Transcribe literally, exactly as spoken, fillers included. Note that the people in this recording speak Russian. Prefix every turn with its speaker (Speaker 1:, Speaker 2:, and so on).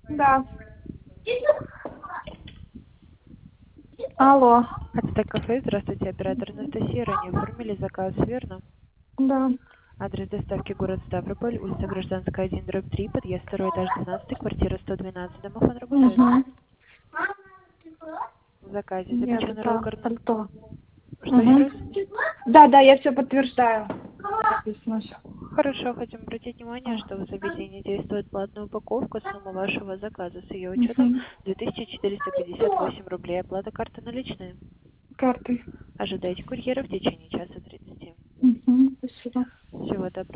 Speaker 1: Да. Алло.
Speaker 2: Ацтек кафе, здравствуйте, оператор Анастасия. Ранее оформили заказ, верно?
Speaker 1: Да.
Speaker 2: Адрес доставки город Ставрополь, улица Гражданская, один, дробь три, подъезд второй этаж двенадцать, квартира сто двенадцать. Домофон работает?
Speaker 1: Угу.
Speaker 2: В заказе
Speaker 1: Нет,
Speaker 2: запечен ролл
Speaker 1: это
Speaker 2: корн...
Speaker 1: пальто.
Speaker 2: Что еще
Speaker 1: Угу.
Speaker 2: раз?
Speaker 1: Да, да, я все подтверждаю. Написано всё.
Speaker 2: Хорошо, хотим обратить внимание,
Speaker 1: А.
Speaker 2: что в заведении действует платная упаковка. Сумма вашего заказа с ее учетом
Speaker 1: Угу.
Speaker 2: две тысячи четыреста пятьдесят восемь рублей. Оплата карты наличная.
Speaker 1: Картой.
Speaker 2: Ожидайте курьера в течение часа тридцати.
Speaker 1: Угу. Спасибо.
Speaker 2: Всего доброго.